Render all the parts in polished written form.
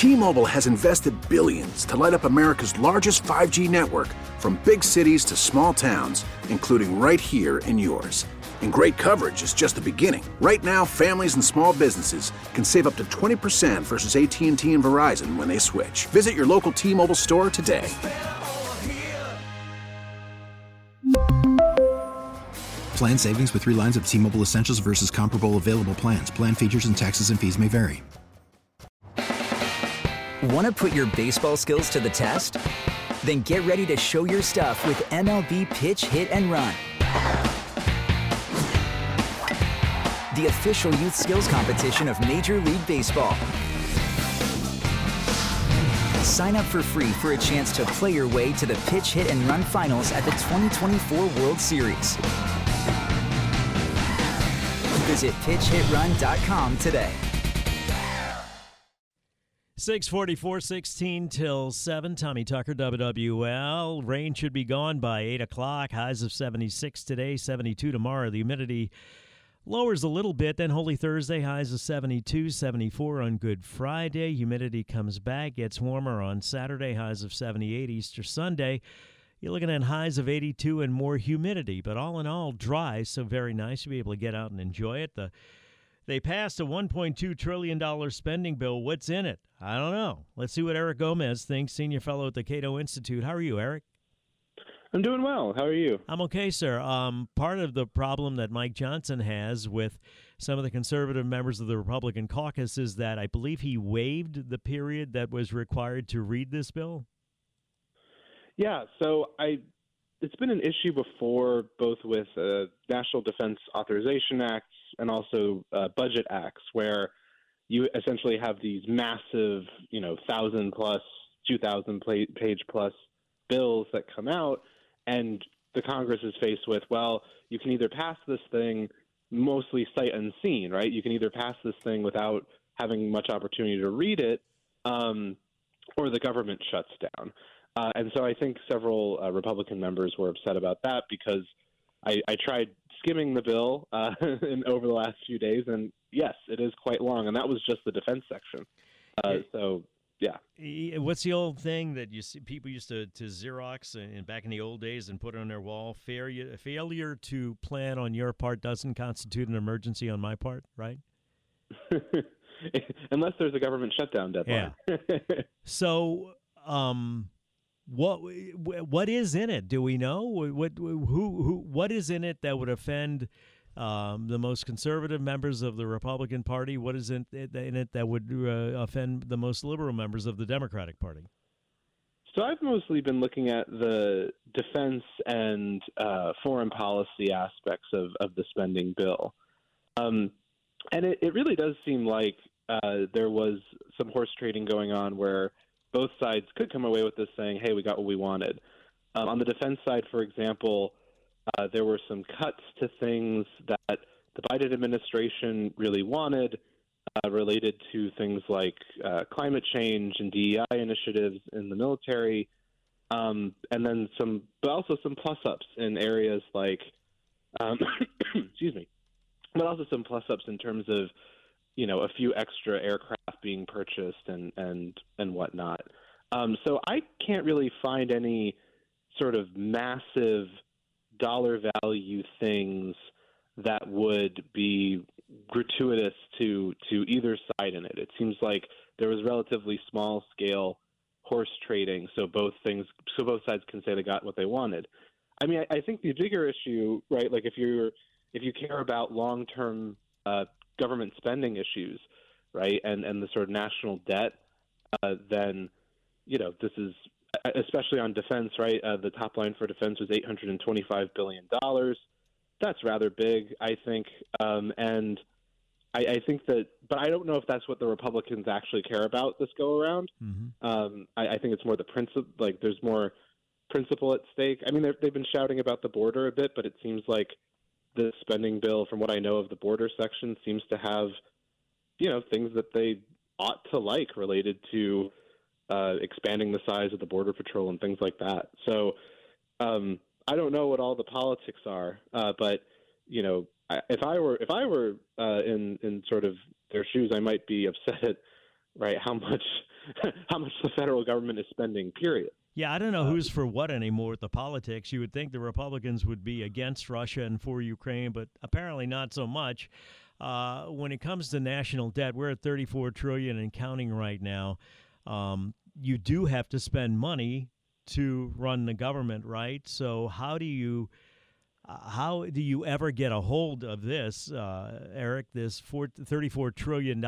T-Mobile has invested billions to light up America's largest 5G network, from big cities to small towns, including right here in yours. And great coverage is just the beginning. Right now, families and small businesses can save up to 20% versus AT&T and Verizon when they switch. Visit your local T-Mobile store today. Plan savings with 3 lines of T-Mobile Essentials versus comparable available plans. Plan features and taxes and fees may vary. Want to put your baseball skills to the test? Then get ready to show your stuff with MLB Pitch, Hit, and Run, the official youth skills competition of Major League Baseball. Sign up for free for a chance to play your way to the Pitch, Hit, and Run finals at the 2024 World Series. Visit pitchhitrun.com today. 6:44, 16 till 7. Tommy Tucker, WWL. Rain should be gone by 8 o'clock. Highs of 76 today, 72 tomorrow. The humidity lowers a little bit. Then Holy Thursday, highs of 72, 74 on Good Friday. Humidity comes back, gets warmer on Saturday, highs of 78. Easter Sunday, you're looking at highs of 82 and more humidity. But all in all, dry, so very nice. You'll be able to get out and enjoy it. They passed a $1.2 trillion spending bill. What's in it? I don't know. Let's see what Eric Gomez thinks, senior fellow at the Cato Institute. How are you, Eric? I'm doing well. How are you? I'm okay, sir. Part of the problem that Mike Johnson has with some of the conservative members of the Republican caucus is that I believe he waived the period that was required to read this bill. Yeah, so it's been an issue before, both with National Defense Authorization Acts and also budget acts, where you essentially have these massive, 1,000-plus, 2,000-page plus bills that come out, and the Congress is faced with, well, you can either pass this thing mostly sight unseen, right? You can either pass this thing without having much opportunity to read it, or the government shuts down. And so I think several Republican members were upset about that, because I tried skimming the bill over the last few days, and yes, it is quite long, and that was just the defense section. So, yeah. What's the old thing that you see people used to Xerox and back in the old days and put it on their wall? Failure to plan on your part doesn't constitute an emergency on my part, right? Unless there's a government shutdown deadline. Yeah. So, what is in it? Do we know what is in it that would offend the most conservative members of the Republican Party? What is in it that would offend the most liberal members of the Democratic Party? So I've mostly been looking at the defense and foreign policy aspects of the spending bill, and it really does seem like there was some horse trading going on, where both sides could come away with this saying, hey, we got what we wanted. On the defense side, for example, there were some cuts to things that the Biden administration really wanted, related to things like climate change and DEI initiatives in the military, and then but also some plus-ups in areas like, excuse me, but also some plus-ups in terms of, a few extra aircraft being purchased and whatnot. So I can't really find any sort of massive dollar value things that would be gratuitous to either side in it. It seems like there was relatively small scale horse trading, so both sides can say they got what they wanted. I mean, I think the bigger issue, right? Like if you care about long-term government spending issues, right, and the sort of national debt, then this is, especially on defense, right? The top line for defense was $825 billion. That's rather big, I think, and I think that, but I don't know if that's what the Republicans actually care about this go around. Mm-hmm. I think it's more the principle, like there's more principle at stake. I mean, they've been shouting about the border a bit, but it seems like the spending bill, from what I know of the border section, seems to have, things that they ought to like related to expanding the size of the Border Patrol and things like that. So I don't know what all the politics are, but if I were in sort of their shoes, I might be upset right? How much the federal government is spending, period. Yeah, I don't know who's for what anymore with the politics. You would think the Republicans would be against Russia and for Ukraine, but apparently not so much. When it comes to national debt, we're at $34 trillion and counting right now. You do have to spend money to run the government, right? So how do you ever get a hold of this, Eric? This $34 trillion,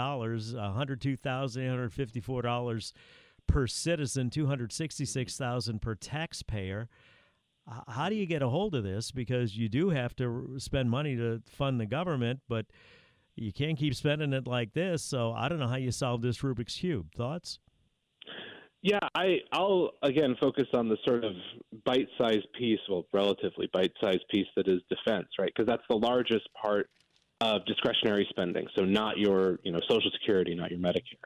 $102,854 per citizen, $266,000 per taxpayer. How do you get a hold of this? Because you do have to spend money to fund the government, but you can't keep spending it like this. So I don't know how you solve this Rubik's Cube. Thoughts? Yeah, I'll again focus on the sort of bite-sized piece, well, relatively bite-sized piece that is defense, right? Because that's the largest part of discretionary spending. So not your, Social Security, not your Medicare.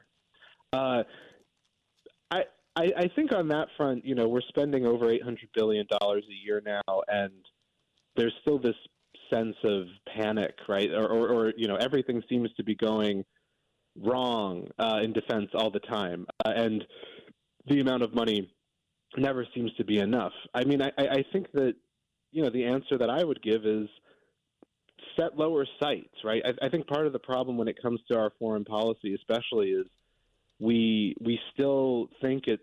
I think on that front, we're spending over $800 billion a year now, and there's still this sense of panic, right? Or everything seems to be going wrong in defense all the time, and the amount of money never seems to be enough. I mean, I think that, the answer that I would give is set lower sights, right? I think part of the problem when it comes to our foreign policy especially is we still think it's,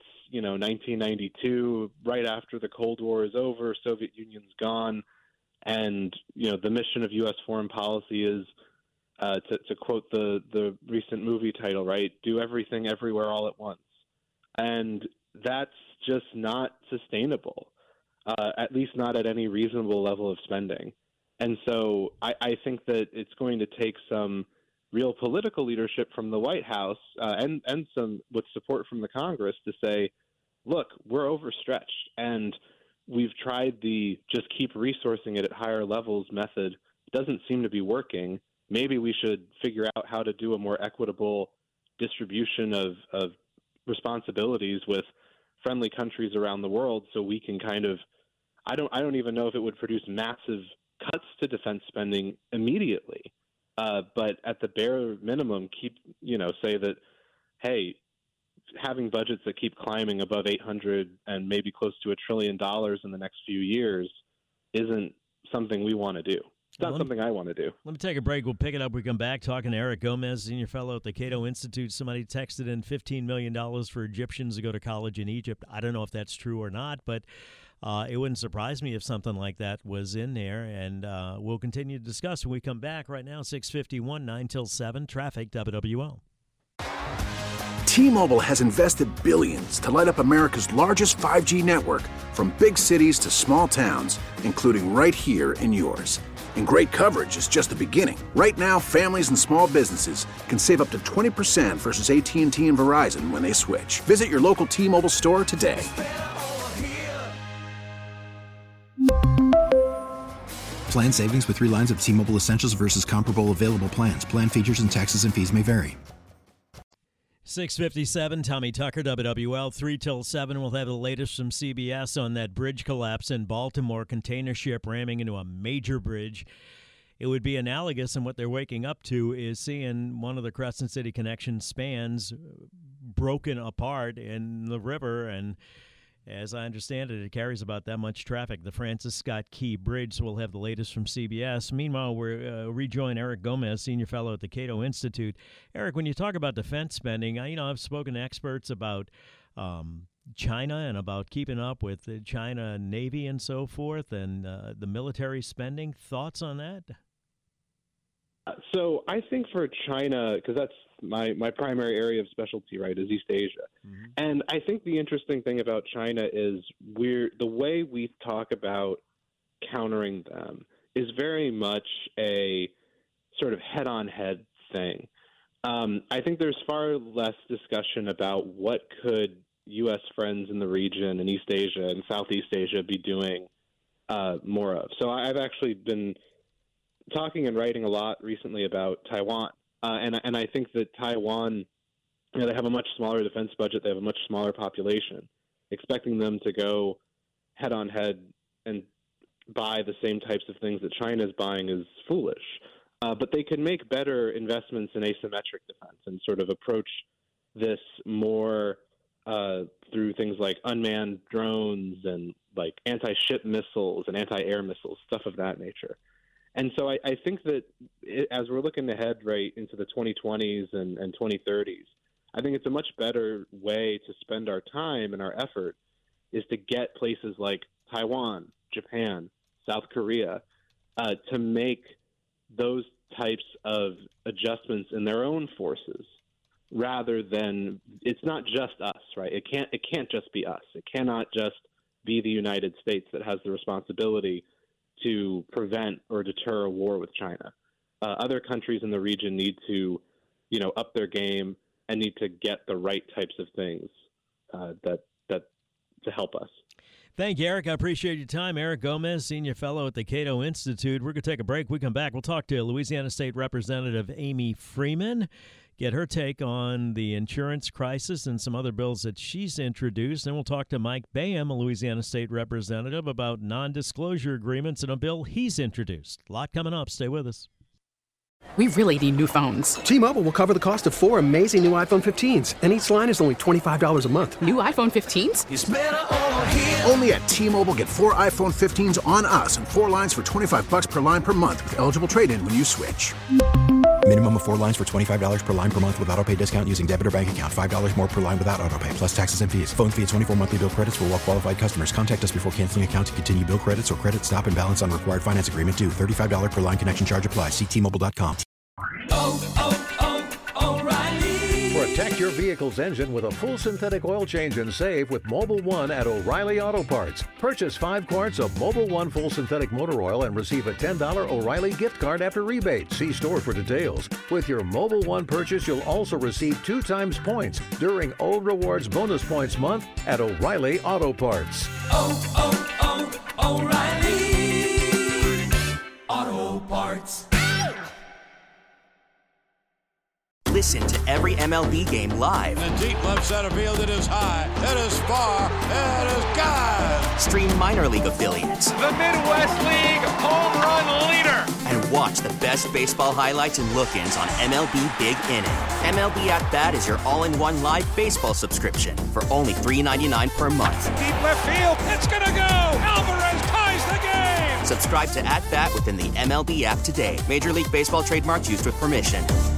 1992, right after the Cold War is over, Soviet Union's gone, and, the mission of U.S. foreign policy is, to quote the recent movie title, right, do everything everywhere all at once. And that's just not sustainable, at least not at any reasonable level of spending. And so I think that it's going to take some real political leadership from the White House and some with support from the Congress to say, look, we're overstretched, and we've tried the just keep resourcing it at higher levels method. It doesn't seem to be working. Maybe we should figure out how to do a more equitable distribution of responsibilities with friendly countries around the world, so we can kind of I don't even know if it would produce massive cuts to defense spending immediately, but at the bare minimum say that, hey, having budgets that keep climbing above 800 and maybe close to $1 trillion in the next few years isn't something we want to do. It's not something I want to do. Let me take a break. We'll pick it up. We come back talking to Eric Gomez, senior fellow at the Cato Institute. Somebody texted in $15 million for Egyptians to go to college in Egypt. I don't know if that's true or not, but it wouldn't surprise me if something like that was in there. And we'll continue to discuss when we come back. Right now, 6:51, 9 till 7, traffic, WWL. T-Mobile has invested billions to light up America's largest 5G network, from big cities to small towns, including right here in yours. And great coverage is just the beginning. Right now, families and small businesses can save up to 20% versus AT&T and Verizon when they switch. Visit your local T-Mobile store today. Plan savings with 3 lines of T-Mobile Essentials versus comparable available plans. Plan features and taxes and fees may vary. 6:57, Tommy Tucker, WWL, 3 till 7. We'll have the latest from CBS on that bridge collapse in Baltimore, container ship ramming into a major bridge. It would be analogous, and what they're waking up to is seeing one of the Crescent City Connection spans broken apart in the river, and as I understand it, it carries about that much traffic. The Francis Scott Key Bridge. So we'll have the latest from CBS. Meanwhile, we're rejoin Eric Gomez, senior fellow at the Cato Institute. Eric, when you talk about defense spending, I've spoken to experts about China and about keeping up with the China Navy and so forth, and the military spending. Thoughts on that? So I think for China, because that's my primary area of specialty, right, is East Asia. Mm-hmm. And I think the interesting thing about China is the way we talk about countering them is very much a sort of head-on-head thing. I think there's far less discussion about what could U.S. friends in the region in East Asia and Southeast Asia be doing more of. So I've actually been talking and writing a lot recently about Taiwan. And I think that Taiwan, they have a much smaller defense budget. They have a much smaller population. Expecting them to go head-on-head and buy the same types of things that China is buying is foolish. But they can make better investments in asymmetric defense and sort of approach this more through things like unmanned drones and like anti-ship missiles and anti-air missiles, stuff of that nature. And so I think that as we're looking ahead right into the 2020s and 2030s, I think it's a much better way to spend our time and our effort is to get places like Taiwan, Japan, South Korea to make those types of adjustments in their own forces, rather than, it's not just us, right? It can't just be us. It cannot just be the United States that has the responsibility to prevent or deter a war with China. Other countries in the region need to, up their game and need to get the right types of things that to help us. Thank you, Eric. I appreciate your time. Eric Gomez, Senior Fellow at the Cato Institute. We're going to take a break. We come back. We'll talk to Louisiana State Representative Amy Freeman, get her take on the insurance crisis and some other bills that she's introduced. And we'll talk to Mike Bayham, a Louisiana State Representative, about non-disclosure agreements and a bill he's introduced. A lot coming up. Stay with us. We really need new phones. T-Mobile will cover the cost of 4 amazing new iPhone 15s, and each line is only $25 a month. New iPhone 15s? It's better over here. Only at T-Mobile, get 4 iPhone 15s on us and 4 lines for $25 per line per month with eligible trade-in when you switch. Minimum of 4 lines for $25 per line per month with autopay discount using debit or bank account. $5 more per line without autopay, plus taxes and fees. Phone fee at 24 monthly bill credits for well-qualified customers. Contact us before canceling account to continue bill credits or credit stop and balance on required finance agreement due. $35 per line connection charge applies. See T-Mobile.com. O'Reilly. Protect your vehicle's engine with a full synthetic oil change and save with Mobil 1 at O'Reilly Auto Parts. Purchase 5 quarts of Mobil 1 full synthetic motor oil and receive a $10 O'Reilly gift card after rebate. See store for details. With your Mobil 1 purchase, you'll also receive 2 times points during O Rewards Bonus Points Month at O'Reilly Auto Parts. O'Reilly Auto Parts. Listen to every MLB game live. In the deep left center field, it is high, it is far, it is gone. Stream minor league affiliates. The Midwest League home run leader. And watch the best baseball highlights and look-ins on MLB Big Inning. MLB At Bat is your all-in-one live baseball subscription for only $3.99 per month. Deep left field, it's gonna go. Alvarez ties the game. Subscribe to At Bat within the MLB app today. Major League Baseball trademarks used with permission.